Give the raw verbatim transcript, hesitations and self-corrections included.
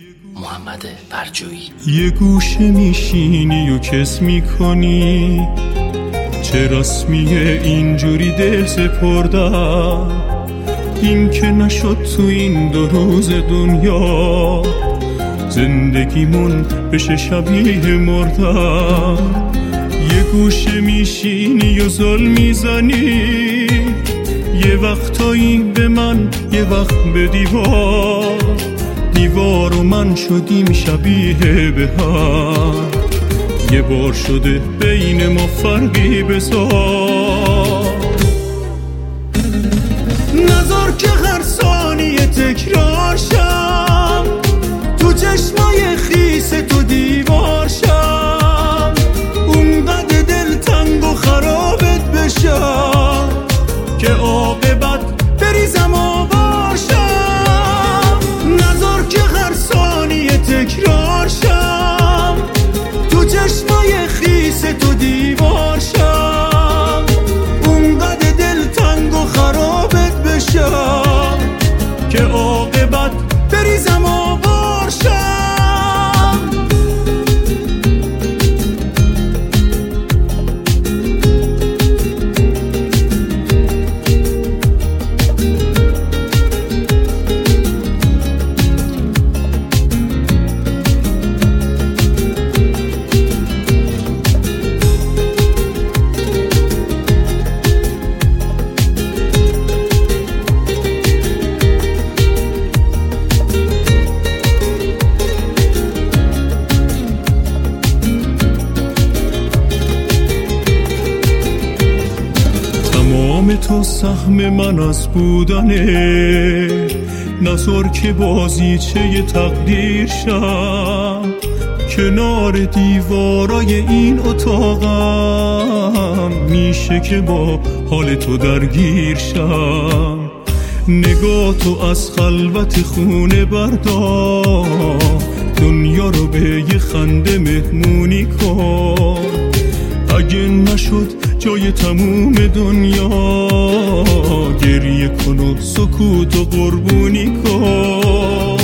محمد برجویی. یه گوشه میشینی و کس میکنی، چه رسمیه اینجوری دل سپردم، این که نشد تو این دو روز دنیا زندگیمون بشه شبیه مردم. یه گوشه میشینی و زل میزنی، یه وقتایی به من یه وقت به دیوار، دیوار و من شدیم شبیه به هم، یه بار شده بین ما فرقی بذار. نذار که هر ثانیه تکرار شم، تو چشمای خیس تو دیوار شم، اونقدر دل تنگ و خرابت بشم که عاقبت بریزم آوار شم. نذار که هر ثانیه تکرار شم، تو چشمای خیس تو دیوار شم، اونقدر دل تنگ و خرابت بشم که عاقبت بریزم آوار شم. تو سهم من از بودنه، نذار که بازیچه تقدیر شم، کنار دیوارای این اتاقم میشه که با حال تو درگیر شم. نگاه تو از خلوت خونه بردار، دنیا رو به یه خنده مهمونی کن، اگه نشد جای تموم دنیا گریه کن و سکوت و قربونی کن.